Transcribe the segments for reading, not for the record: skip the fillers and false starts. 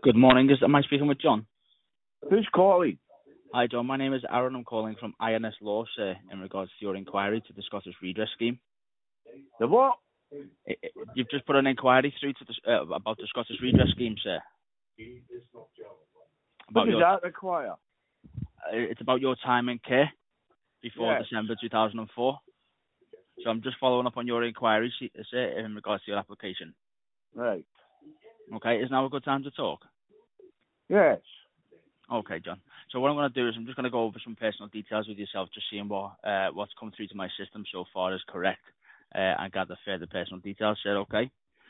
Good morning. Am I speaking with John? Who's calling? Hi, John. My name is Aaron. I'm calling from INS Law, sir, in regards to your inquiry to the Scottish Redress Scheme. The what? You've just put an inquiry through to about the Scottish Redress Scheme, sir. What does that require? It's about your time in care before Yes. December 2004. So I'm just following up on your inquiry, sir, in regards to your application. Right. Okay, is now a good time to talk? Yes. Okay, John. So what I'm going to do is I'm just going to go over some personal details with yourself, just seeing what's come through to my system so far is correct, and gather further personal details, sir, okay?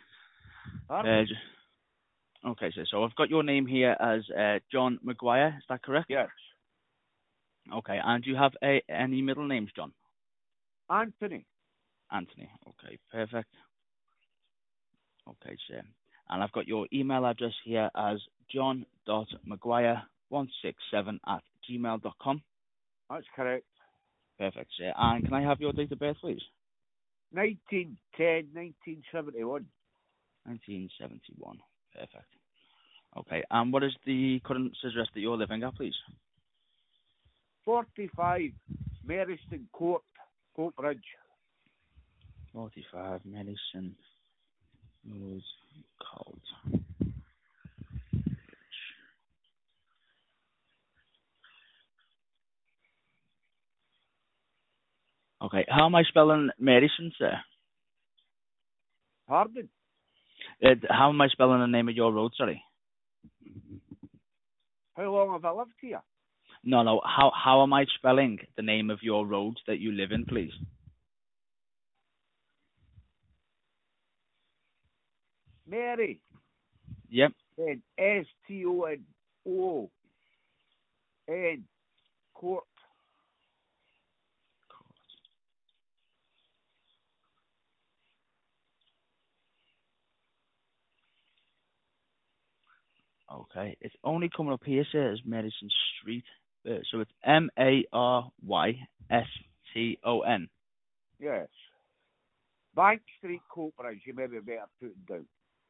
Okay, sir. So I've got your name here as John Maguire, is that correct? Yes. Okay, and do you have any middle names, John? Anthony. Anthony. Okay, perfect. Okay, sir. And I've got your email address here as john.maguire167@gmail.com. That's correct. Perfect, sir. And can I have your date of birth, please? 19/10/1971. 1971. Perfect. Okay, and what is the current address that you're living at, please? 45 Merriston Court, Coatbridge. 45 Medicine Road, Cold. Okay, how am I spelling Medicine, sir? Pardon? How am I spelling the name of your road, sorry? How long have I lived here? No. How am I spelling the name of your road that you live in, please? Mary. Yep. Then STONON. Court. Okay, it's only coming up here, sir, as Medicine Street. So it's Maryston. Yes. Bank Street, Coatbridge. You maybe better put it down.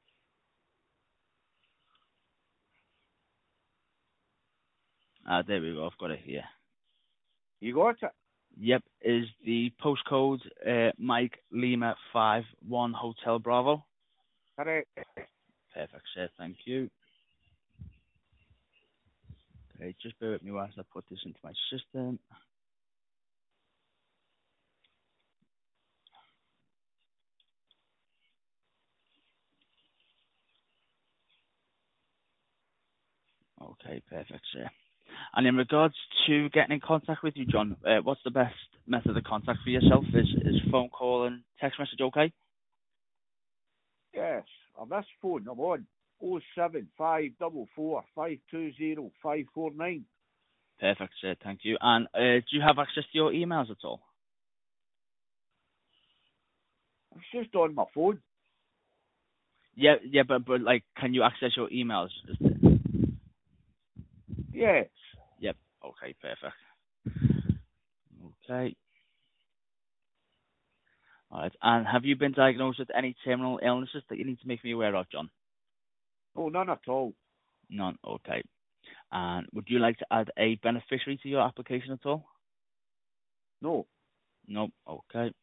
There we go. I've got it here. You got it? Yep. Is the postcode Mike Lima 5-1 Hotel Bravo? Correct. Perfect, sir. Thank you. Okay, just bear with me whilst I put this into my system. Okay, perfect, sir. And in regards to getting in contact with you, John, what's the best method of contact for yourself? Is phone call and text message okay? Yes. On this phone, I'm on 07544520549. Perfect, sir. Thank you. And do you have access to your emails at all? It's just on my phone. Yeah, but like, can you access your emails? Yes. Yep. Okay, perfect. Okay. All right. And have you been diagnosed with any terminal illnesses that you need to make me aware of, John? Oh, none at all. None. Okay. And would you like to add a beneficiary to your application at all? No. No. Okay.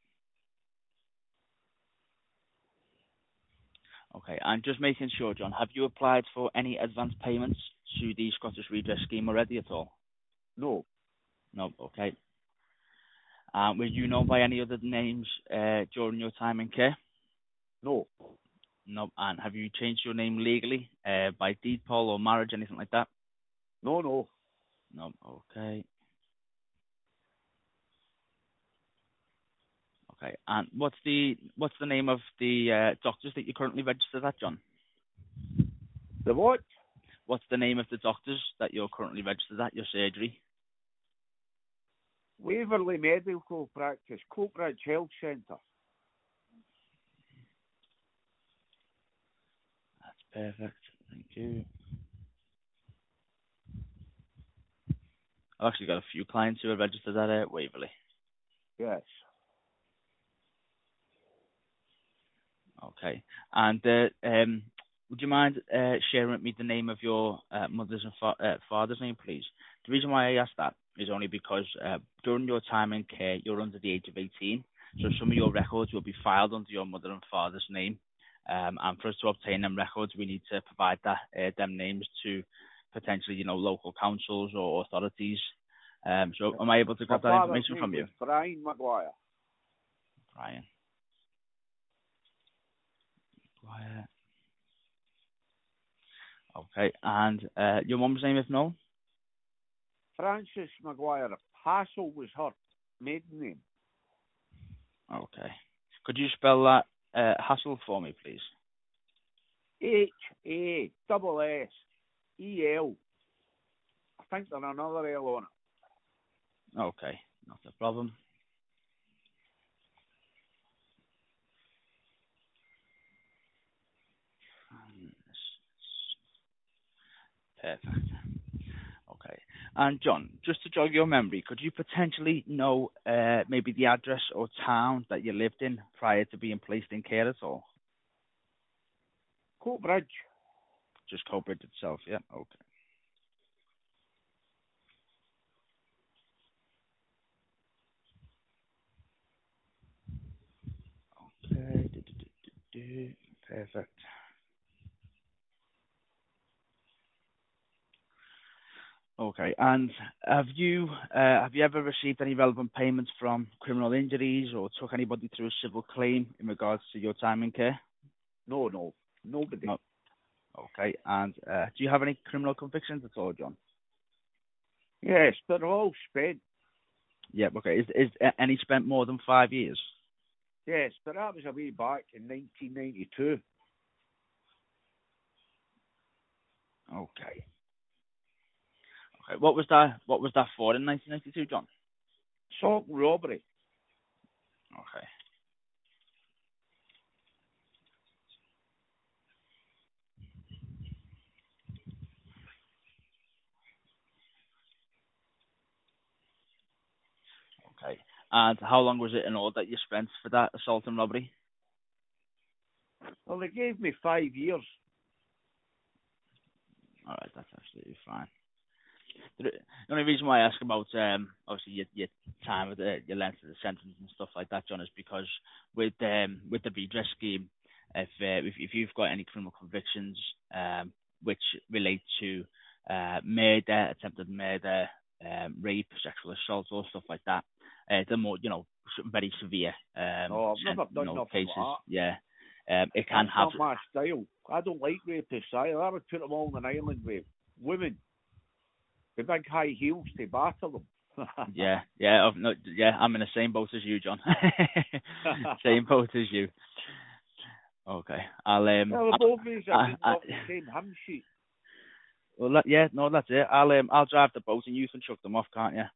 Okay. And just making sure, John, have you applied for any advance payments to the Scottish Redress Scheme already at all? No. No. Okay. Were you known by any other names during your time in care? No. No. And have you changed your name legally by deed poll or marriage, anything like that? No. No. Okay. Okay. And what's the name of the doctors that you're currently registered at, John? The what? What's the name of the doctors that you're currently registered at, your surgery? Waverley Medical Practice, Coatbridge Health Centre. That's perfect. Thank you. I've actually got a few clients who are registered at Waverley. Yes. Okay. And would you mind sharing with me the name of your mother's and father's name, please? The reason why I ask that is only because during your time in care, you're under the age of 18, so some of your records will be filed under your mother and father's name. And for us to obtain them records, we need to provide them names to potentially, local councils or authorities. So am I able to grab that information from you? Brian Maguire. Brian Maguire. Okay, and your mum's name, if known? Frances Maguire. Hassel was her maiden name. Okay. Could you spell that Hassel for me, please? Hassel. I think there's another L on it. Okay, not a problem. Perfect. Okay. And John, just to jog your memory, could you potentially know maybe the address or town that you lived in prior to being placed in care at all? Coatbridge. Just Coatbridge itself, yeah? Okay. Okay. Perfect. Okay, and have you ever received any relevant payments from criminal injuries or took anybody through a civil claim in regards to your time in care? No, nobody. No. Okay, and do you have any criminal convictions at all, John? Yes, they're all spent. Yeah, okay. Is any spent more than 5 years? Yes, but that was a way back in 1992. Okay. Okay. What was that for in 1992, John? Assault and robbery. Okay. Okay. And how long was it in all that you spent for that assault and robbery? Well, they gave me 5 years. All right, that's absolutely fine. The only reason why I ask about obviously your time with your length of the sentence and stuff like that, John, is because with the redress scheme, if you've got any criminal convictions which relate to murder, attempted murder, rape, sexual assault, or stuff like that, they're more very severe. No, I've never done nothing cases. like that. Yeah, it can That's have. not my style. I don't like rapists either. I would put them all on an island with women with big high heels to batter them. Yeah, I'm in the same boat as you, John. Same boat as you. Okay, I'll Well, both of us have been off the same hymn sheet. Well, that's it. I'll drive the boat and you can chuck them off, can't you?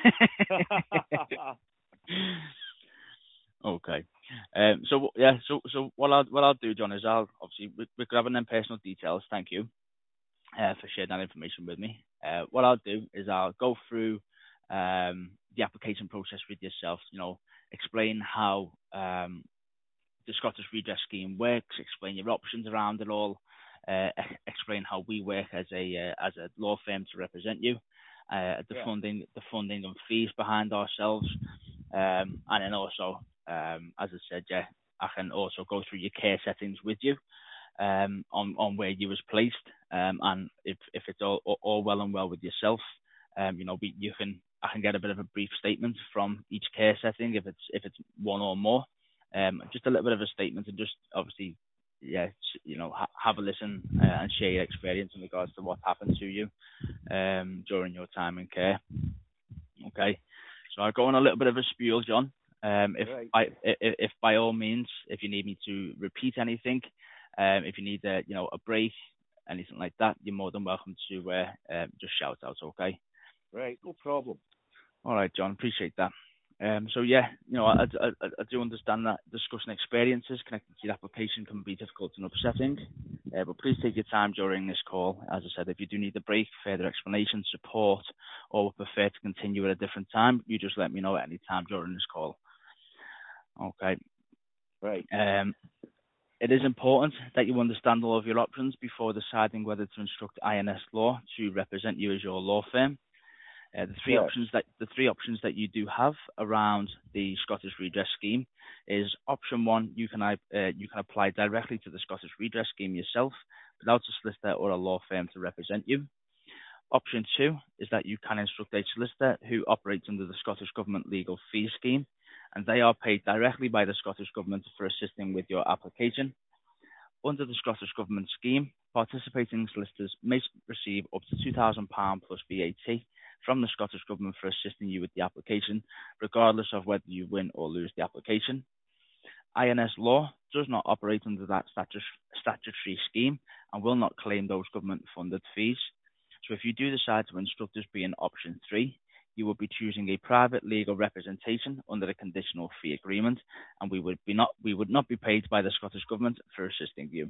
Okay. So what I'll do, John, is I'll obviously we're grabbing them personal details. Thank you for sharing that information with me. What I'll do is I'll go through the application process with yourself. Explain how the Scottish Redress Scheme works. Explain your options around it all. Explain how we work as a law firm to represent you. The funding and fees behind ourselves, and then also, as I said, I can also go through your care settings with you, on where you was placed, and if it's all well and well with yourself, I can get a bit of a brief statement from each care setting if it's one or more, just a little bit of a statement, and just obviously have a listen and share your experience in regards to what happened to you during your time in care. Okay, so I'll go on a little bit of a spiel, John. If by all means, if you need me to repeat anything, if you need a break, anything like that, you're more than welcome to just shout out. Okay. Right, no problem. All right, John, appreciate that. I do understand that discussing experiences connected to your application can be difficult and upsetting, but please take your time during this call. As I said, if you do need a break, further explanation, support, or would prefer to continue at a different time, you just let me know at any time during this call. Okay. Right. It is important that you understand all of your options before deciding whether to instruct INS Law to represent you as your law firm. The three options that you do have around the Scottish Redress Scheme is option one: you can apply directly to the Scottish Redress Scheme yourself without a solicitor or a law firm to represent you. Option two is that you can instruct a solicitor who operates under the Scottish Government Legal Fee Scheme, and they are paid directly by the Scottish Government for assisting with your application. Under the Scottish Government scheme, participating solicitors may receive up to £2,000 plus VAT from the Scottish Government for assisting you with the application, regardless of whether you win or lose the application. INS Law does not operate under that statutory scheme and will not claim those government-funded fees. So if you do decide to instruct us being option 3, you will be choosing a private legal representation under a conditional fee agreement, and we would not be paid by the Scottish Government for assisting you.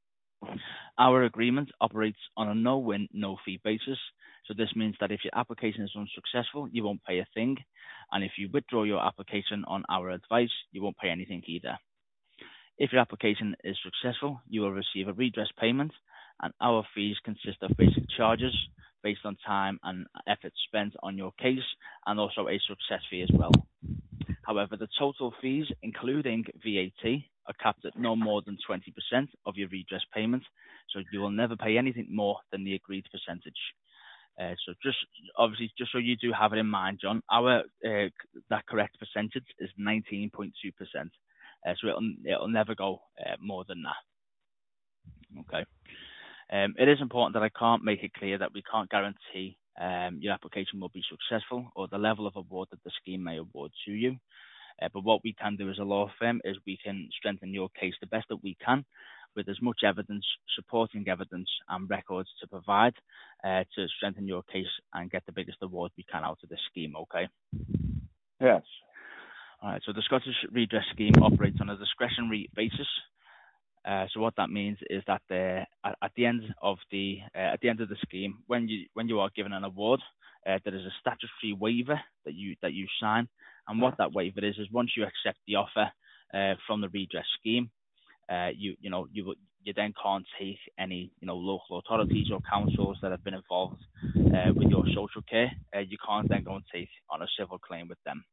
Our agreement operates on a no-win, no-fee basis. So this means that if your application is unsuccessful, you won't pay a thing. And if you withdraw your application on our advice, you won't pay anything either. If your application is successful, you will receive a redress payment, and our fees consist of basic charges based on time and effort spent on your case, and also a success fee as well. However, the total fees, including VAT, are capped at no more than 20% of your redress payment, so you will never pay anything more than the agreed percentage. So just so you do have it in mind, John, our that correct percentage is 19.2%. So it'll never go more than that. Okay. It is important that I can't make it clear that we can't guarantee your application will be successful or the level of award that the scheme may award to you. But what we can do as a law firm is we can strengthen your case the best that we can, with as much evidence, supporting evidence and records to provide to strengthen your case and get the biggest award we can out of this scheme, okay? Yes. All right, so the Scottish Redress Scheme operates on a discretionary basis. So what that means is that at the end of the scheme, when you are given an award, there is a statutory waiver that you sign, and what that waiver is once you accept the offer from the redress scheme, you then can't take any local authorities or councils that have been involved with your social care. You can't then go and take on a civil claim with them.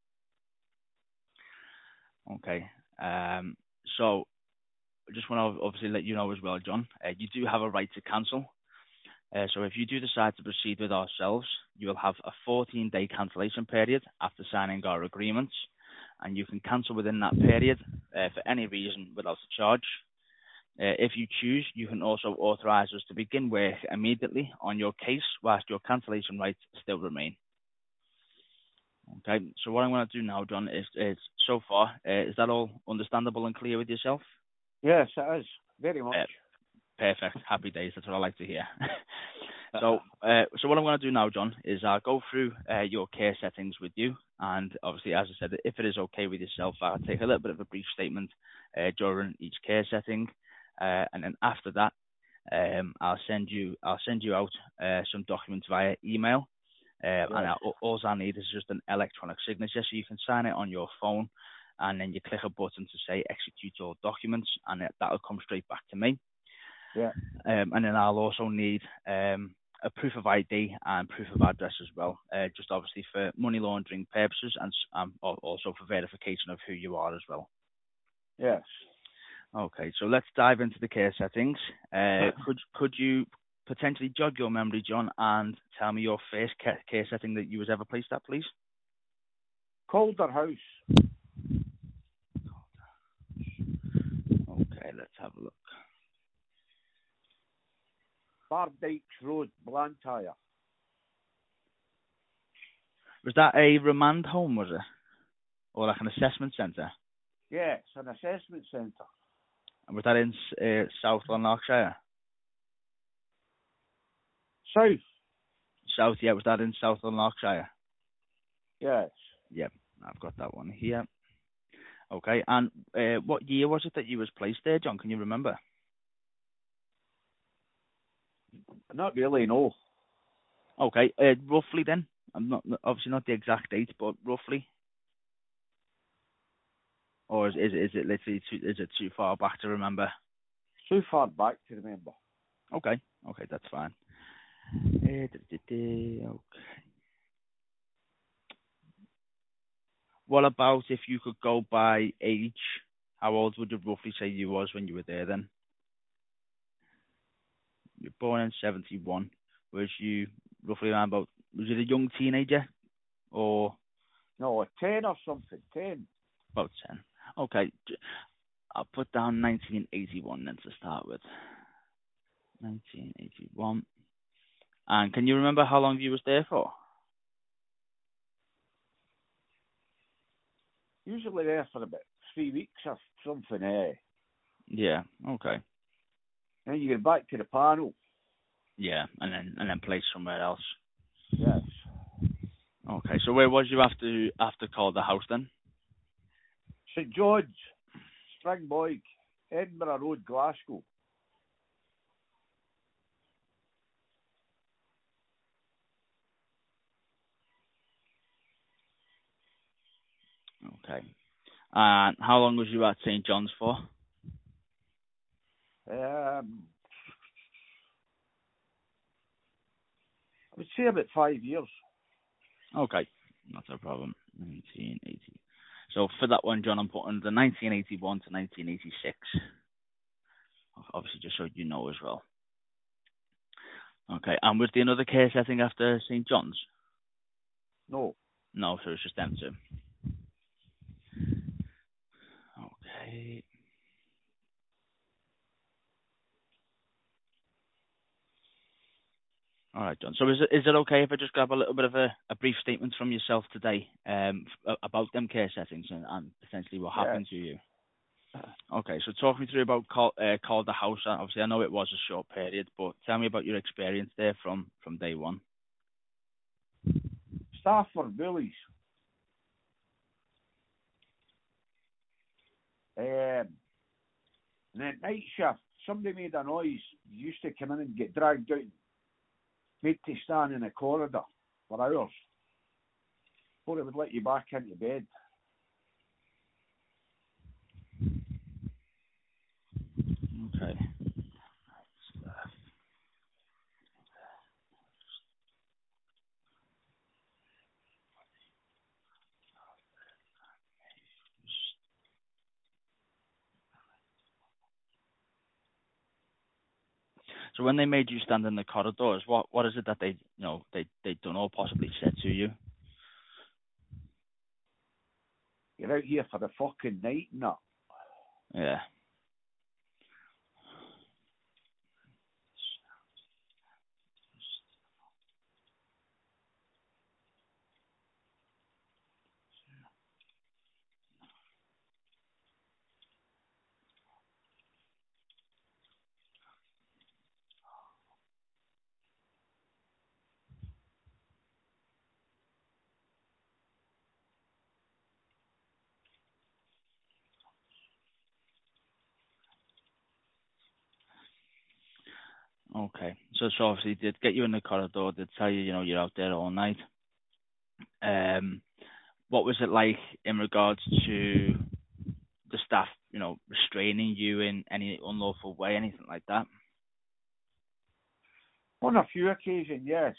Okay. So I just want to obviously let you know as well, John, you do have a right to cancel. So if you do decide to proceed with ourselves, you will have a 14-day cancellation period after signing our agreements, and you can cancel within that period for any reason without a charge. If you choose, you can also authorise us to begin work immediately on your case whilst your cancellation rights still remain. Okay, so what I'm going to do now, John, is so far, is that all understandable and clear with yourself? Yes, it is. Very much. Perfect. Happy days. That's what I like to hear. So what I'm going to do now, John, is I'll go through your care settings with you. And obviously, as I said, if it is okay with yourself, I'll take a little bit of a brief statement during each care setting. And then after that, I'll send you out some documents via email. And all I need is just an electronic signature, so you can sign it on your phone, and then you click a button to say execute all documents, and that'll come straight back to me. Yeah. And then I'll also need a proof of ID and proof of address as well, just obviously for money laundering purposes and also for verification of who you are as well. Yes. Okay, so let's dive into the care settings. Could you potentially jog your memory, John, and tell me your first care setting that you was ever placed at, please? Calder House. Okay, let's have a look. Bardykes Road, Blantyre. Was that a remand home, was it? Or like an assessment centre? Yes, an assessment centre. And was that in South Lanarkshire? South. South, yeah. Was that in South Lanarkshire? Yes. Yep, I've got that one here. Okay, and what year was it that you was placed there, John? Can you remember? Not really, no. Okay, roughly then. I'm not obviously not the exact date, but roughly. or is it literally too far back to remember? Too far back to remember. Okay, that's fine. Okay. What about if you could go by age? How old would you roughly say you was when you were there then? You're born in 71. Was you roughly around about, was it a young teenager or? No, 10 or something. 10. About 10. Okay. I'll put down 1981 then to start with. 1981. And can you remember how long you was there for? Usually there for about 3 weeks or something, eh? Yeah. Okay. Then you get back to the panel. Yeah, and then place somewhere else. Yes. Okay. So where was you after Calder House then? St George, Springboig, Edinburgh Road, Glasgow. Okay. And how long was you at St John's for? I would say about 5 years. Okay, not a problem. 1980. So for that one, John, I'm putting the 1981 to 1986. Obviously, just so you know as well. Okay, and was there another care setting after St John's? No. No, so it's just them two. Okay. All right, John. So is it okay if I just grab a little bit of a brief statement from yourself today about them care settings and potentially what happened to you? Okay, so talk me through about Calder House. Obviously, I know it was a short period, but tell me about your experience there from day one. Staff were bullies. And then night shift, somebody made a noise. You used to come in and get dragged out, made to stand in a corridor for hours before they would let you back into bed. Okay. So when they made you stand in the corridors, what is it that they done or possibly said to you? You're out here for the fucking night and that. Yeah. Okay. So obviously they'd get you in the corridor, they'd tell you, you're out there all night. What was it like in regards to the staff, restraining you in any unlawful way, anything like that? On a few occasions, yes.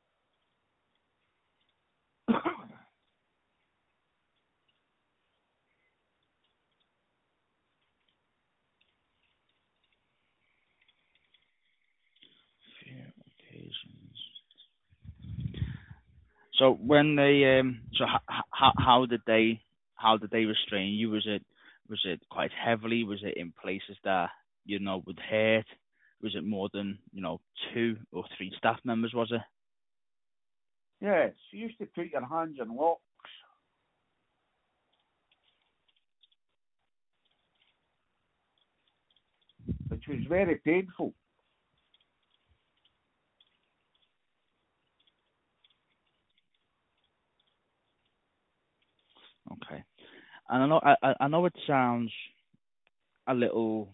Few occasions. So when they how did they restrain you? Was it quite heavily? Was it in places that would hurt? Was it more than 2 or 3 staff members? Was it? Yes, you used to put your hands in locks, which was very painful. Okay, and I know it sounds a little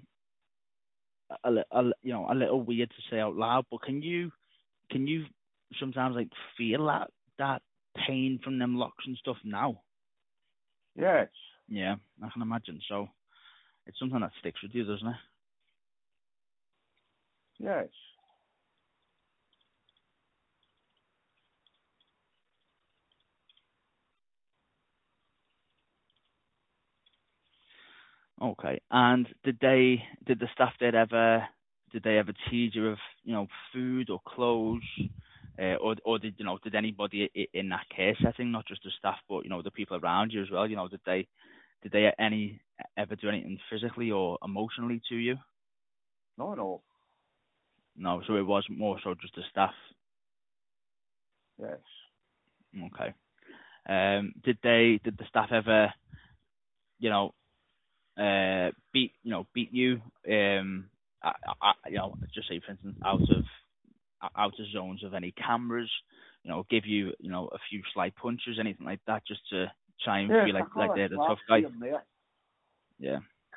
a little weird to say out loud, but can you sometimes feel that pain from them locks and stuff now? Yes. Yeah, I can imagine. So it's something that sticks with you, doesn't it? Yes. Okay. And did the staff there ever tease you of, food or clothes, or did anybody in that care setting, not just the staff, but the people around you as well, did they ever do anything physically or emotionally to you? No, no. No, so it was more so just the staff. Yes. Okay. Did the staff ever, beat you, just say for instance out of zones of any cameras, give you, a few slight punches, anything like that, just to try and feel like they're the tough guy? Yeah.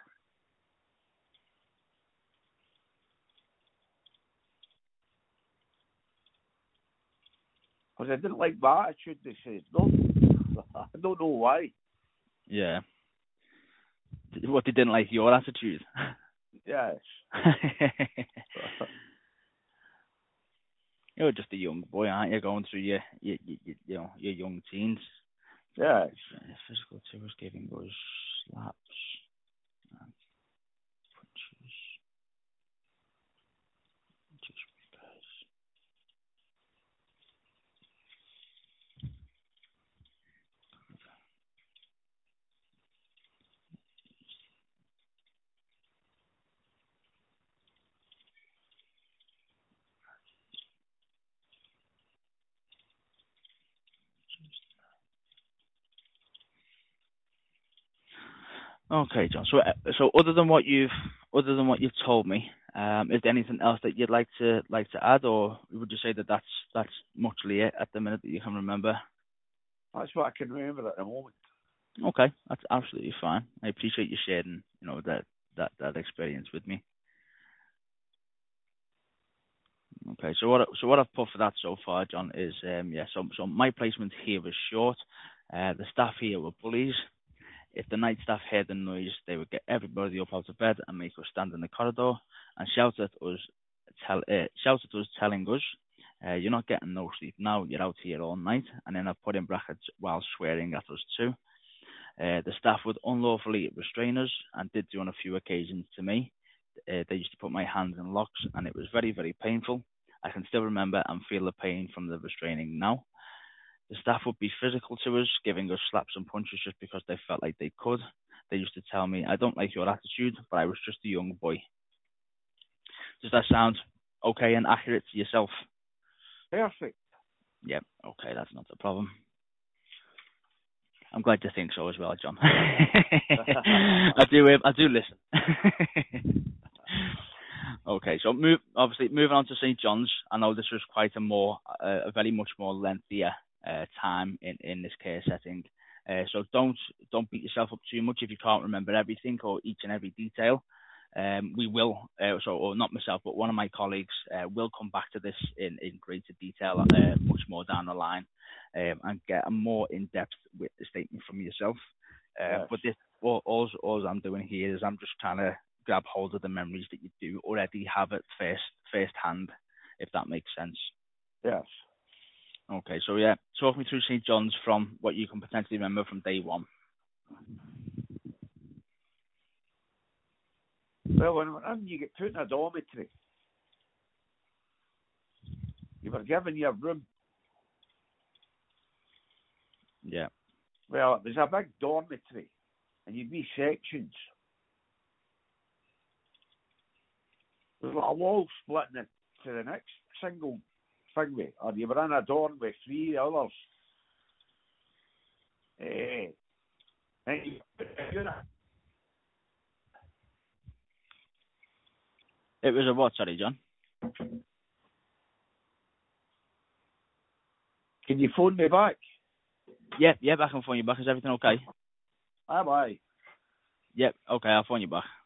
Because I didn't like my attitude, they said. No, I don't know why. Yeah. What, they didn't like your attitude? Yes. You're just a young boy, aren't you? Going through your young teens. Yes. Physical tours, giving those slaps and punches. Okay, John. So other than what you've told me, is there anything else that you'd like to add, or would you say that that's muchly it at the minute that you can remember? That's what I can remember at the moment. Okay, that's absolutely fine. I appreciate you sharing, that experience with me. Okay, so what I've put for that so far, John, is so my placement here was short. The staff here were bullies. If the night staff heard the noise, they would get everybody up out of bed and make us stand in the corridor and shout at us, telling us, "You're not getting no sleep now. You're out here all night." And then I put in brackets while swearing at us too. The staff would unlawfully restrain us and did do on a few occasions to me. They used to put my hands in locks, and it was very, very painful. I can still remember and feel the pain from the restraining now. The staff would be physical to us, giving us slaps and punches just because they felt like they could. They used to tell me, "I don't like your attitude, but I was just a young boy." Does that sound okay and accurate to yourself? Perfect. Yep. Okay, that's not a problem. I'm glad you think so as well, John. I do listen. Okay, so moving on to St. John's. I know this was quite a very much more lengthier time in this care setting. So don't beat yourself up too much if you can't remember everything or each and every detail. We will, or not myself, but one of my colleagues will come back to this in greater detail much more down the line, and get a more in-depth witness statement from yourself. Yes. But this, all I'm doing here is I'm just trying to grab hold of the memories that you do already have at first hand, if that makes sense. Yes. Okay, so yeah, talk me through St. John's from what you can potentially remember from day one. Well, when you get put in a dormitory, you were given your room. Yeah. Well, there's a big dormitory, and you'd be sections. There's a wall splitting it to the next single thingy, or you were in a dorm with three others. And It was a what, sorry, John? Can you phone me back? Yep, I can phone you back. Is everything okay? Aye, bye. Yep, okay, I'll phone you back.